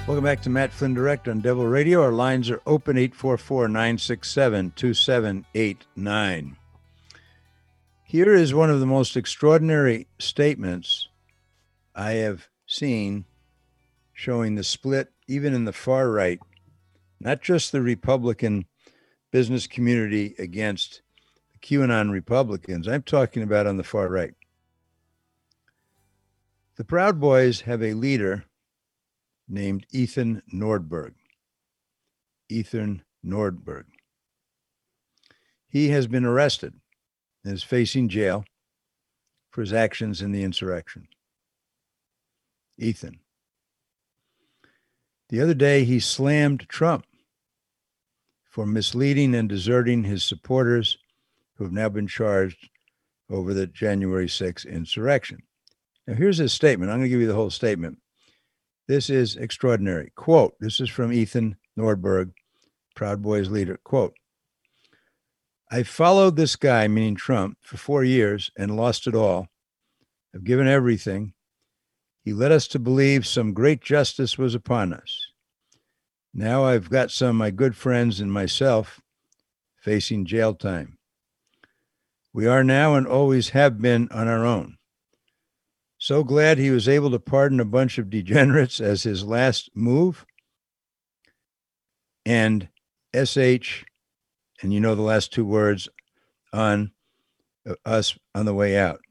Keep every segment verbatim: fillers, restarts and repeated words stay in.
Welcome back to Matt Flynn Direct on Devil Radio. Our lines are open, eight four four, nine six seven, two seven eight nine. Here is one of the most extraordinary statements I have seen showing the split, even in the far right, not just the Republican business community against the QAnon Republicans. I'm talking about on the far right. The Proud Boys have a leader named Ethan Nordberg. Ethan Nordberg. He has been arrested and is facing jail for his actions in the insurrection. Ethan. The other day, he slammed Trump for misleading and deserting his supporters who have now been charged over the January sixth insurrection. Now, here's his statement. I'm going to give you the whole statement. This is extraordinary. Quote, this is from Ethan Nordberg, Proud Boys leader. Quote, I followed this guy, meaning Trump, for four years and lost it all. I've given everything. He led us to believe some great justice was upon us. Now I've got some of my good friends and myself facing jail time. We are now and always have been on our own. So glad he was able to pardon a bunch of degenerates as his last move. And S H, and you know the last two words, on uh, us on the way out.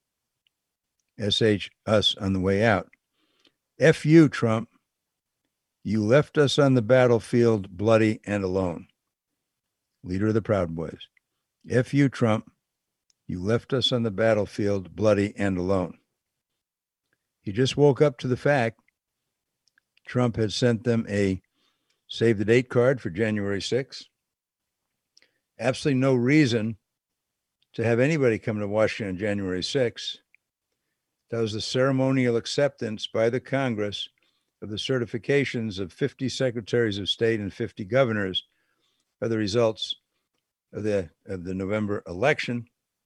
S H, us on the way out. F you, Trump. You left us on the battlefield bloody and alone. Leader of the Proud Boys. F you, Trump. You left us on the battlefield bloody and alone. He just woke up to the fact Trump had sent them a save the date card for January sixth. Absolutely no reason to have anybody come to Washington on January sixth. That was the ceremonial acceptance by the Congress of the certifications of fifty secretaries of state and fifty governors of the results of the, of the November election.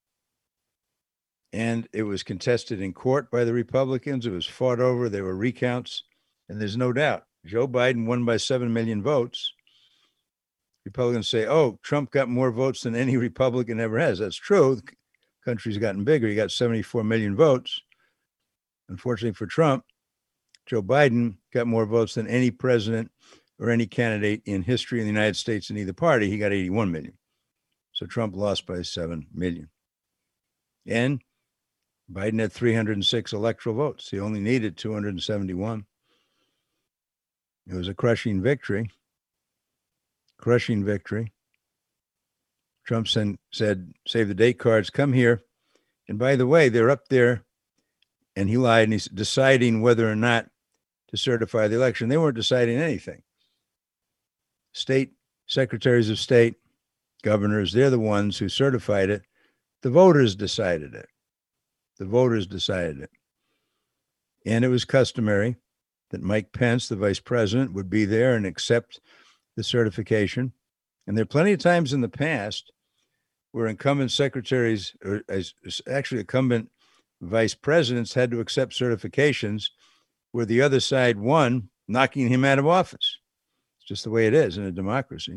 And it was contested in court by the Republicans. It was fought over. There were recounts. And there's no doubt Joe Biden won by seven million votes. Republicans say, oh, Trump got more votes than any Republican ever has. That's true. The country's gotten bigger. He got seventy-four million votes. Unfortunately for Trump, Joe Biden got more votes than any president or any candidate in history in the United States in either party. He got eighty-one million. So Trump lost by seven million. And Biden had three hundred six electoral votes. He only needed two hundred seventy-one. It was a crushing victory. Crushing victory. Trump said, save the date cards, come here. And by the way, they're up there, and he lied, and he's deciding whether or not to certify the election. They weren't deciding anything. State secretaries of state, governors, they're the ones who certified it. The voters decided it. The voters decided it. And it was customary that Mike Pence, the vice president, would be there and accept the certification. And there are plenty of times in the past where incumbent secretaries, or as actually incumbent vice presidents, had to accept certifications where the other side won, knocking him out of office. It's just the way it is in a democracy.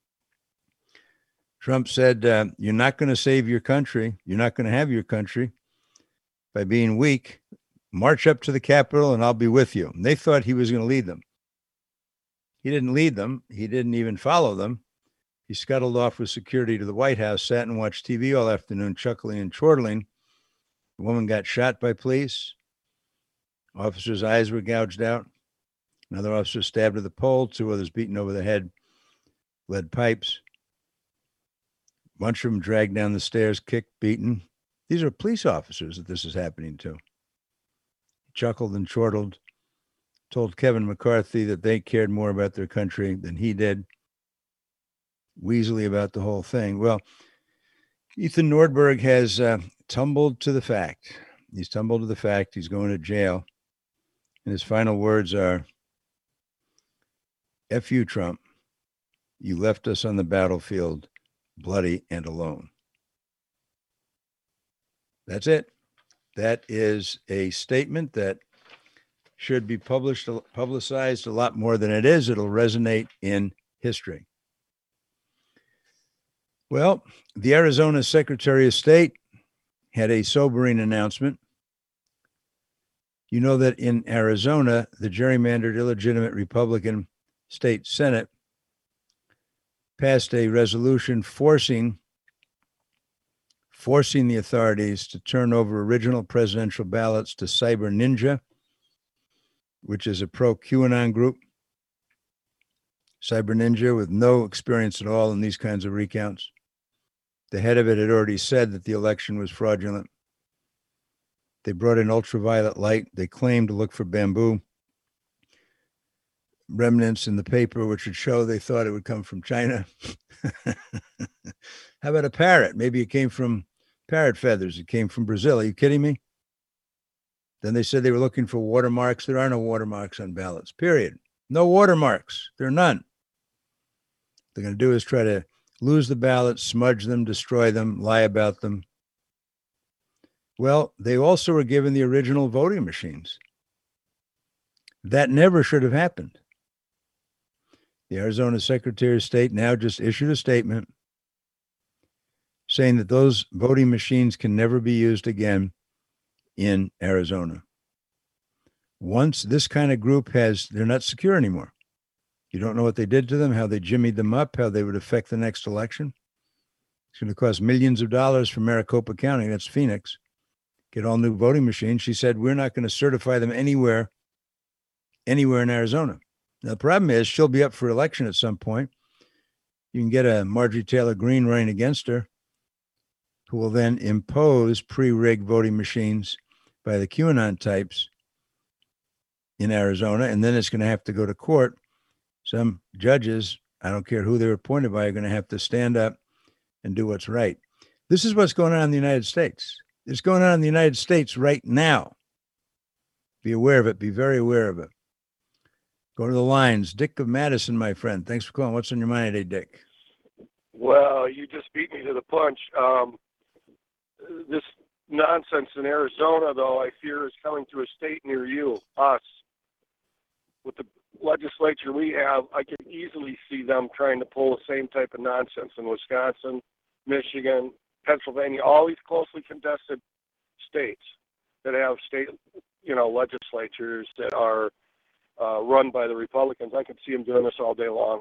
Trump said, uh, you're not going to save your country. You're not going to have your country by being weak. March up to the Capitol and I'll be with you. And they thought he was going to lead them. He didn't lead them. He didn't even follow them. He scuttled off with security to the White House, sat and watched T V all afternoon, chuckling and chortling. The woman got shot by police. Officer's eyes were gouged out. Another officer stabbed to the pole. Two others beaten over the head, lead pipes. A bunch of them dragged down the stairs, kicked, beaten. These are police officers that this is happening to. He chuckled and chortled, told Kevin McCarthy that they cared more about their country than he did. Weaselly about the whole thing. Well, Ethan Nordberg has uh, tumbled to the fact. He's tumbled to the fact he's going to jail. And his final words are, F you, Trump. You left us on the battlefield bloody and alone. That's it. That is a statement that should be published, publicized a lot more than it is. It'll resonate in history. Well, the Arizona Secretary of State had a sobering announcement. You know that in Arizona, the gerrymandered illegitimate Republican state Senate passed a resolution forcing forcing the authorities to turn over original presidential ballots to Cyber Ninja, which is a pro-QAnon group. Cyber Ninja with no experience at all in these kinds of recounts. The head of it had already said that the election was fraudulent. They brought in ultraviolet light. They claimed to look for bamboo remnants in the paper, which would show they thought it would come from China. How about a parrot? Maybe it came from parrot feathers. It came from Brazil. Are you kidding me? Then they said they were looking for watermarks. There are no watermarks on ballots, period. No watermarks. There are none. What they're going to do is try to lose the ballots, smudge them, destroy them, lie about them. Well, they also were given the original voting machines. That never should have happened. The Arizona Secretary of State now just issued a statement saying that those voting machines can never be used again in Arizona. Once this kind of group has, they're not secure anymore. You don't know what they did to them, how they jimmied them up, how they would affect the next election. It's going to cost millions of dollars for Maricopa County, that's Phoenix, get all new voting machines. She said, we're not going to certify them anywhere, anywhere in Arizona. Now, the problem is she'll be up for election at some point. You can get a Marjorie Taylor Greene running against her, who will then impose pre-rigged voting machines by the QAnon types in Arizona, and then it's going to have to go to court. Some judges, I don't care who they're appointed by, are going to have to stand up and do what's right. This is what's going on in the United States. It's going on in the United States right now. Be aware of it. Be very aware of it. Go to the lines. Dick of Madison, my friend. Thanks for calling. What's on your mind today, Dick? Well, you just beat me to the punch. Um, this nonsense in Arizona, though, I fear is coming to a state near you, us. With the legislature we have, I can easily see them trying to pull the same type of nonsense in Wisconsin, Michigan, Pennsylvania, all these closely contested states that have state, you know, legislatures that are uh, run by the Republicans. I can see them doing this all day long.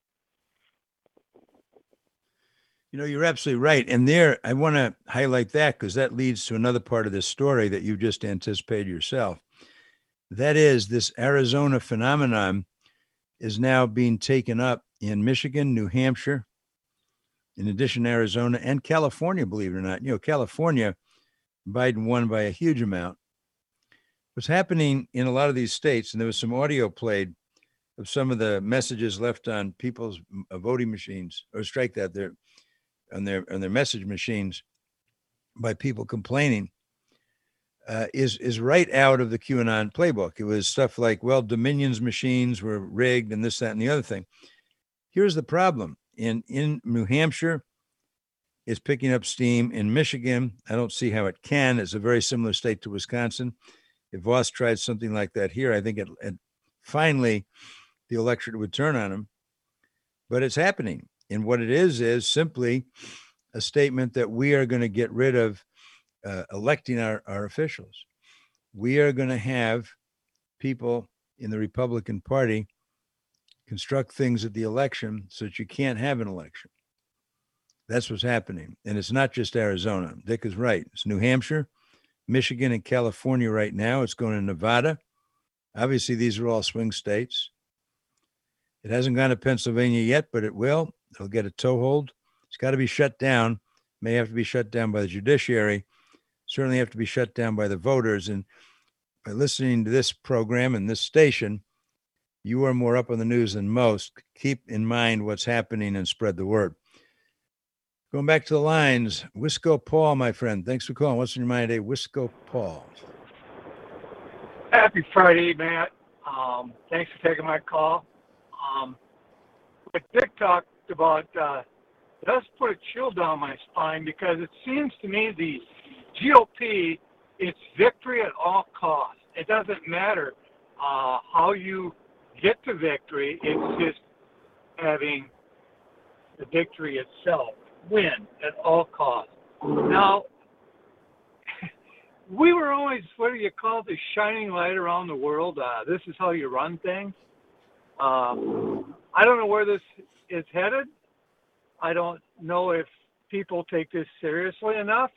You know, you're absolutely right. And there, I want to highlight that because that leads to another part of this story that you just anticipated yourself. That is, this Arizona phenomenon is now being taken up in Michigan, New Hampshire, in addition to Arizona and California, believe it or not. You know, California, Biden won by a huge amount. What's happening in a lot of these states, and there was some audio played of some of the messages left on people's voting machines, or strike that, they're on their on their message machines by people complaining, uh, is is right out of the QAnon playbook. It was stuff like, well, Dominion's machines were rigged and this, that, and the other thing. Here's the problem. In, in New Hampshire, it's picking up steam. In Michigan, I don't see how it can. It's a very similar state to Wisconsin. If Voss tried something like that here, I think it, it finally the electorate would turn on him. But it's happening. And what it is, is simply a statement that we are going to get rid of uh, electing our, our officials. We are going to have people in the Republican Party construct things at the election so that you can't have an election. That's what's happening. And it's not just Arizona. Dick is right. It's New Hampshire, Michigan, and California right now. It's going to Nevada. Obviously, these are all swing states. It hasn't gone to Pennsylvania yet, but it will. It'll get a toehold. It's got to be shut down. May have to be shut down by the judiciary. Certainly have to be shut down by the voters. And by listening to this program and this station, you are more up on the news than most. Keep in mind what's happening and spread the word. Going back to the lines, Wisco Paul, my friend. Thanks for calling. What's on your mind today? Wisco Paul. Happy Friday, Matt. Um, thanks for taking my call. Um, what Dick talked about uh, does put a chill down my spine because it seems to me the G O P, it's victory at all costs. It doesn't matter uh, how you get to victory. It's just having the victory itself, win at all costs. Now, we were always, what do you call it, the shining light around the world. Uh, this is how you run things. Um, I don't know where this is headed. I don't know if people take this seriously enough.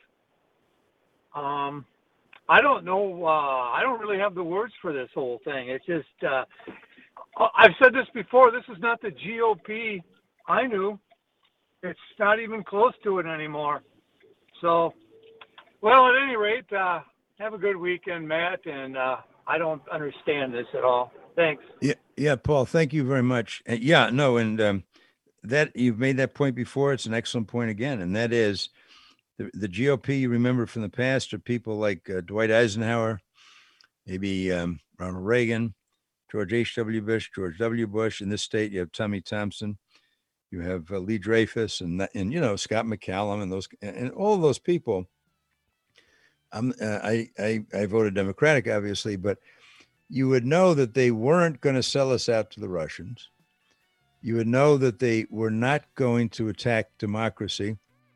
Um, I don't know. Uh, I don't really have the words for this whole thing. It's just, uh, I've said this before. This is not the G O P I knew. It's not even close to it anymore. So, well, at any rate, uh, have a good weekend, Matt. And uh, I don't understand this at all. Thanks. Yeah, yeah, Paul. Thank you very much. Uh, yeah, no, and um, that you've made that point before. It's an excellent point again, and that is the, the G O P you remember from the past are people like uh, Dwight Eisenhower, maybe um, Ronald Reagan, George H W. Bush, George W. Bush. In this state, you have Tommy Thompson, you have uh, Lee Dreyfus, and and you know Scott McCallum, and those and all of those people. I'm uh, I, I I voted Democratic, obviously, but you would know that they weren't going to sell us out to the Russians. You would know that they were not going to attack democracy,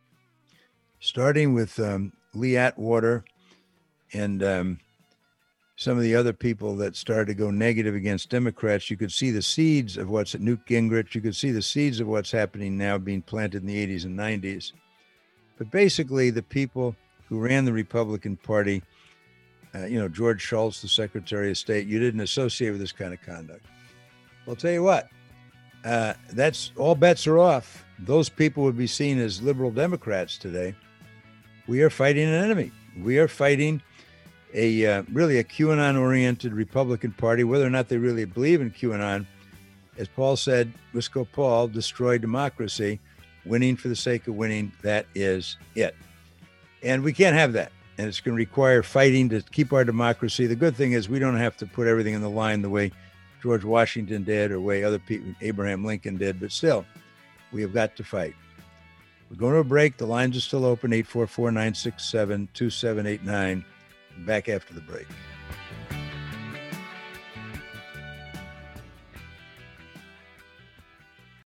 starting with um, Lee Atwater and um, some of the other people that started to go negative against Democrats. You could see the seeds of what's at Newt Gingrich. You could see the seeds of what's happening now being planted in the eighties and nineties. But basically, the people who ran the Republican Party, Uh, you know, George Shultz, the Secretary of State, you didn't associate with this kind of conduct. Well, I'll tell you what, uh, that's all bets are off. Those people would be seen as liberal Democrats today. We are fighting an enemy. We are fighting a uh, really a QAnon-oriented Republican Party, whether or not they really believe in QAnon. As Paul said, Wisco Paul destroyed democracy, winning for the sake of winning. That is it. And we can't have that. And it's going to require fighting to keep our democracy. The good thing is we don't have to put everything in the line the way George Washington did or the way other people, Abraham Lincoln did. But still, we have got to fight. We're going to a break. The lines are still open, eight four four, nine six seven, two seven eight nine. Back after the break.